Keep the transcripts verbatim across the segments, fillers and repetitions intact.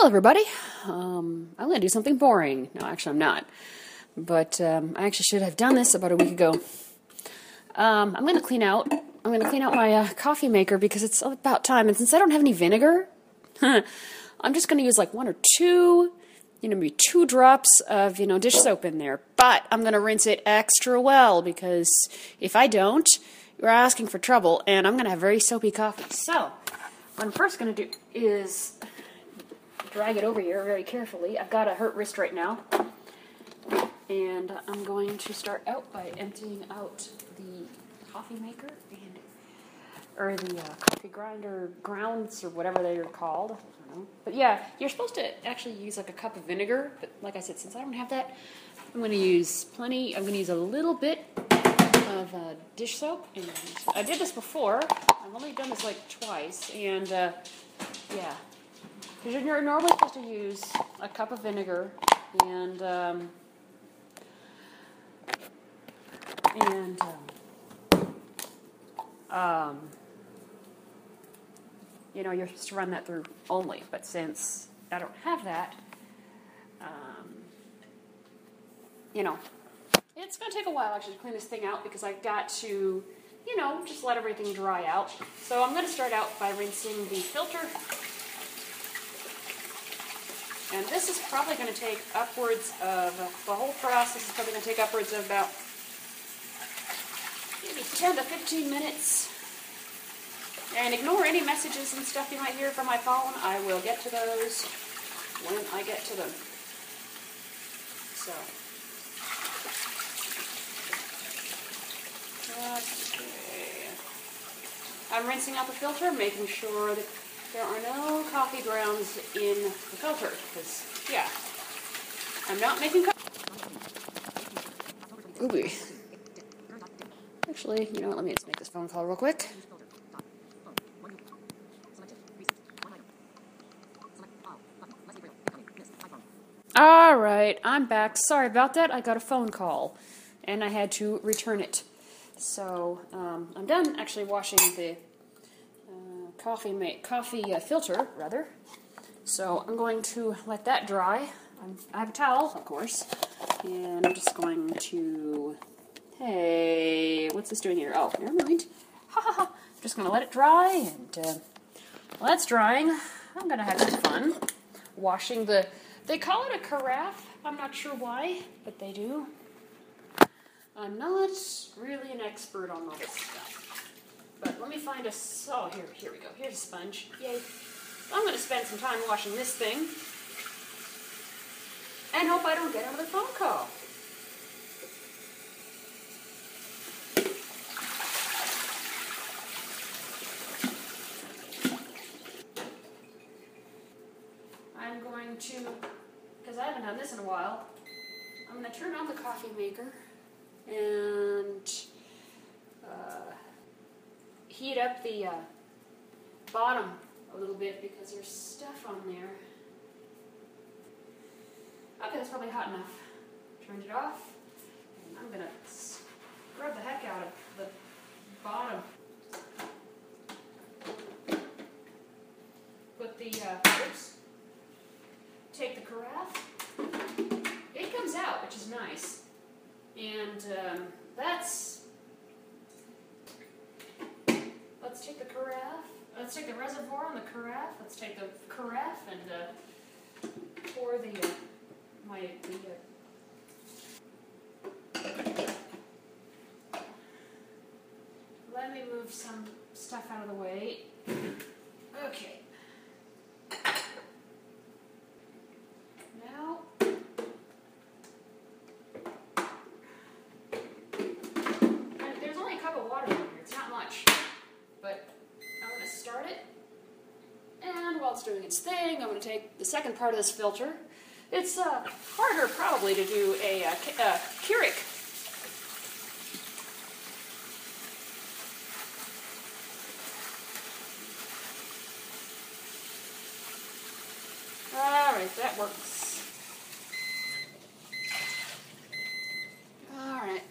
Hello, everybody. Um, I'm going to do something boring. No, actually, I'm not. But um, I actually should have done this about a week ago. Um, I'm going to clean out. I'm going to clean out my uh, coffee maker because it's about time. And since I don't have any vinegar, I'm just going to use like one or two, you know, maybe two drops of you know dish soap in there. But I'm going to rinse it extra well because if I don't, you're asking for trouble, and I'm going to have very soapy coffee. So what I'm first going to do is drag it over here very carefully. I've got a hurt wrist right now. And I'm going to start out by emptying out the coffee maker and or the uh, coffee grinder grounds or whatever they're called. I don't know. But yeah, you're supposed to actually use like a cup of vinegar. But like I said, since I don't have that, I'm going to use plenty. I'm going to use a little bit of uh, dish soap. And I did this before. I've only done this like twice. And uh, yeah. Because you're normally supposed to use a cup of vinegar and um, and um, um, you know you're supposed to run that through only. But since I don't have that, um, you know, it's going to take a while actually to clean this thing out because I've got to, you know, just let everything dry out. So I'm going to start out by rinsing the filter. And this is probably going to take upwards of, the whole process is probably going to take upwards of about maybe ten to fifteen minutes. And ignore any messages and stuff you might hear from my phone. I will get to those when I get to them. So. Okay. I'm rinsing out the filter, making sure that there are no coffee grounds in the filter, because, yeah, I'm not making coffee. Ooh. Actually, you know what, let me just make this phone call real quick. Alright, I'm back. Sorry about that. I got a phone call, and I had to return it. So, um, I'm done actually washing the coffee make coffee uh, filter rather. So I'm going to let that dry. I'm, I have a towel, of course, and I'm just going to. Hey, what's this doing here? Oh, never mind. Ha ha ha! I'm just going to let it dry, and uh, while that's drying, I'm going to have some fun washing the. They call it a carafe. I'm not sure why, but they do. I'm not really an expert on all this stuff. But let me find a, oh, here, here we go. Here's a sponge. Yay. I'm going to spend some time washing this thing. And hope I don't get another phone call. I'm going to, because I haven't done this in a while, I'm going to turn on the coffee maker and uh, heat up the uh, bottom a little bit because there's stuff on there. Okay, that's probably hot enough. Turned it off. And I'm going to scrub the heck out of the bottom. Put the, uh, oops, take the carafe. It comes out, which is nice. And um, that's, let's take the carafe. Let's take the reservoir on the carafe. Let's take the carafe and uh, pour the uh, my the. Uh, let me move some stuff out of the way. Okay. Now. And there's only a cup of water in here. It's not much. But I'm going to start it, and while it's doing its thing, I'm going to take the second part of this filter. It's uh, harder probably to do a, a, a Keurig. Alright, that works. Alright.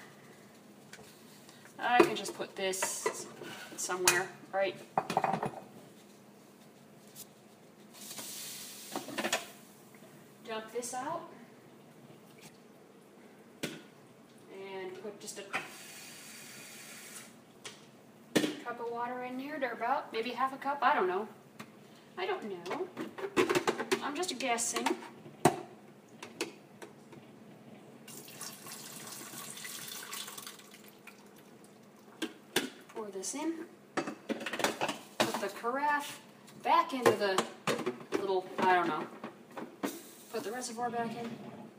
I can just put this somewhere, right? this out and put just a cup of water in here, or about maybe half a cup. I don't know. I don't know. I'm just guessing. Pour this in. Put the carafe back into the little, I don't know. Put the reservoir back in.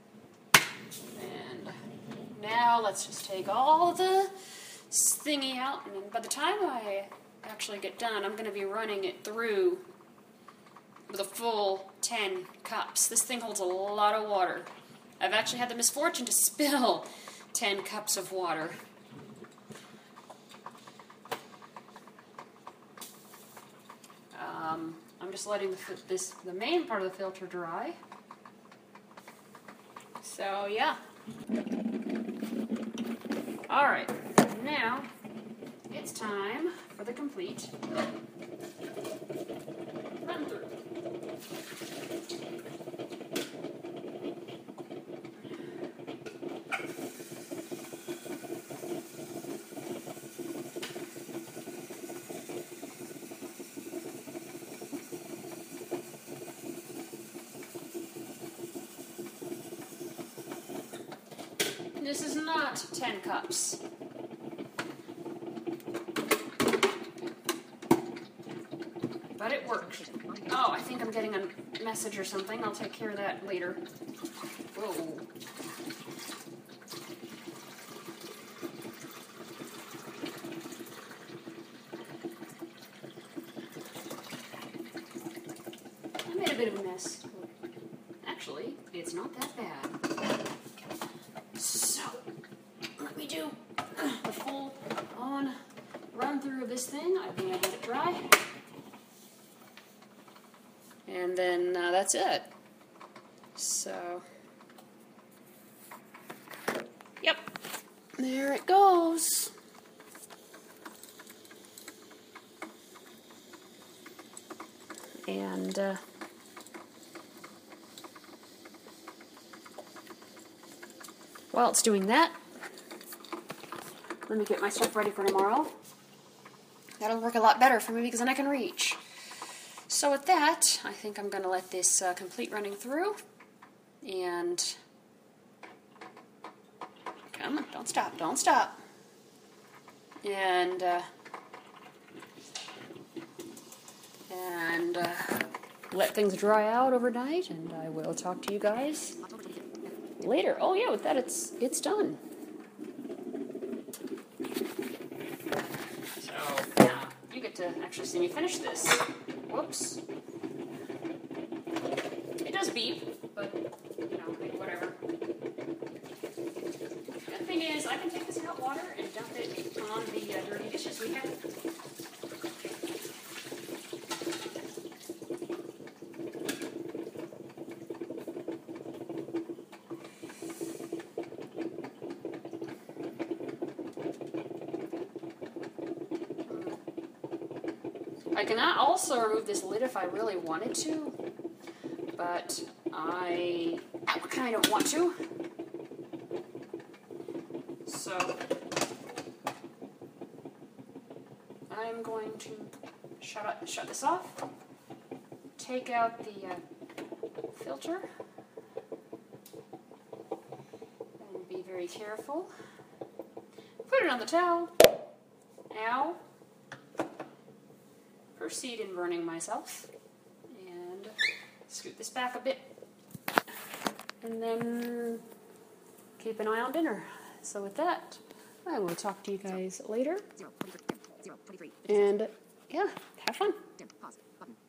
And now let's just take all the thingy out. And then by the time I actually get done, I'm going to be running it through with a full ten cups. This thing holds a lot of water. I've actually had the misfortune to spill ten cups of water. Um, I'm just letting the, this the main part of the filter dry. So yeah. All right. Now it's time for the complete run through. This is not ten cups. But it worked. Oh, I think I'm getting a message or something. I'll take care of that later. Whoa. I made a bit of a mess. Actually, it's not that bad. So, let me do the full on run through of this thing. I think I let it dry. And then uh, that's it. So, yep, there it goes. And uh, while it's doing that, let me get my stuff ready for tomorrow. That'll work a lot better for me because then I can reach. So with that, I think I'm going to let this uh, complete running through. And come on, don't stop, don't stop. And uh, and uh, let things dry out overnight, and I will talk to you guys later. Oh yeah, with that it's it's done. So now you get to actually see me finish this. Whoops. It does beep, but you know, whatever. The thing is, I can take this hot water and dump it on the uh, dirty dishes we have. I can also remove this lid if I really wanted to, but I kind of want to. So I'm going to shut up, shut this off, take out the uh, filter, and be very careful. Put it on the towel. Now proceed in burning myself, and scoot this back a bit, and then keep an eye on dinner. So with that, I will talk to you guys later, and yeah, have fun.